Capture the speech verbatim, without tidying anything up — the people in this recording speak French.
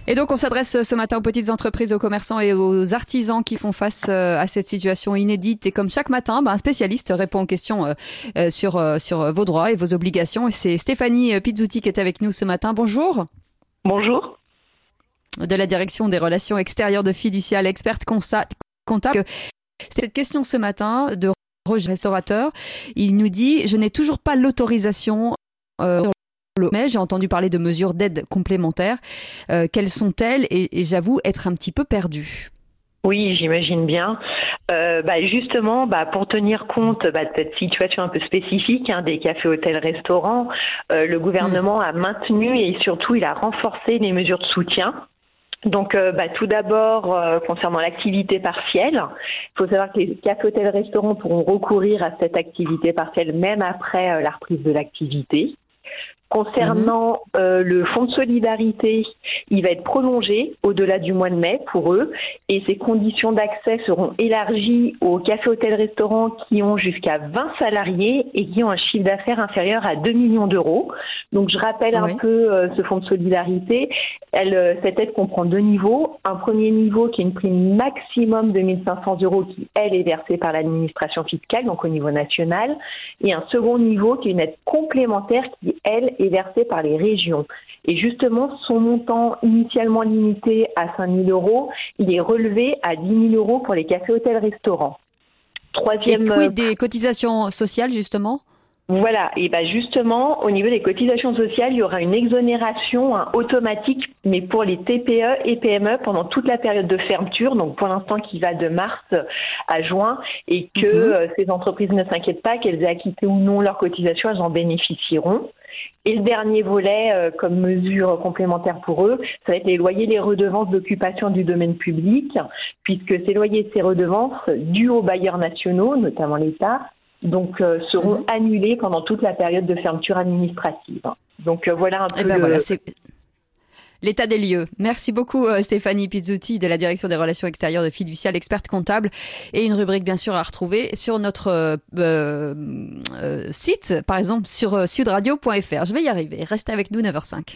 Et donc, on s'adresse ce matin aux petites entreprises, aux commerçants et aux artisans qui font face à cette situation inédite. Et comme chaque matin, ben, un spécialiste répond aux questions euh, sur, euh, sur vos droits et vos obligations. Et c'est Stéphanie Pizzuti qui est avec nous ce matin. Bonjour. Bonjour. De la direction des relations extérieures de Fiducial, experte comptable. Cette question ce matin de Roger Restaurateur, il nous dit « Je n'ai toujours pas l'autorisation euh, mais j'ai entendu parler de mesures d'aide complémentaires. Euh, quelles sont-elles ?» Et, et j'avoue être un petit peu perdue. Oui, j'imagine bien. Euh, bah justement, bah pour tenir compte bah, de cette situation un peu spécifique hein, des cafés, hôtels, restaurants, euh, le gouvernement mmh. a maintenu et surtout il a renforcé les mesures de soutien. Donc, euh, bah, tout d'abord, euh, concernant l'activité partielle, il faut savoir que les cafés, hôtels, restaurants pourront recourir à cette activité partielle même après euh, la reprise de l'activité. Concernant mmh. euh, le fonds de solidarité, il va être prolongé au-delà du mois de mai pour eux et ses conditions d'accès seront élargies aux cafés, hôtels, restaurants qui ont jusqu'à vingt salariés et qui ont un chiffre d'affaires inférieur à deux millions d'euros. Donc je rappelle oui. un peu euh, ce fonds de solidarité. Elle, euh, cette aide comprend deux niveaux. Un premier niveau qui est une prime maximum de mille cinq cents euros qui, elle, est versée par l'administration fiscale, donc au niveau national. Et un second niveau qui est une aide complémentaire qui, elle, est versée par les régions. Et justement, son montant initialement limité à cinq mille euros, il est relevé à dix mille euros pour les cafés, hôtels, restaurants. Troisième... Et quid des cotisations sociales, justement ? Voilà, et bien justement, au niveau des cotisations sociales, il y aura une exonération hein, automatique, mais pour les T P E et P M E pendant toute la période de fermeture, donc pour l'instant qui va de mars à juin, et que mmh. euh, ces entreprises ne s'inquiètent pas, qu'elles aient acquitté ou non leurs cotisations, elles en bénéficieront. Et le dernier volet, euh, comme mesure complémentaire pour eux, ça va être les loyers, les redevances d'occupation du domaine public, puisque ces loyers et ces redevances dus aux bailleurs nationaux, notamment l'État, donc euh, seront mmh. annulés pendant toute la période de fermeture administrative. Donc euh, voilà un peu eh ben le... voilà, c'est l'état des lieux. Merci beaucoup euh, Stéphanie Pizzuti de la direction des relations extérieures de Fiducial, experte comptable, et une rubrique bien sûr à retrouver sur notre euh, euh, site, par exemple sur euh, sud radio point f r. Je vais y arriver. Restez avec nous, neuf heures zéro cinq.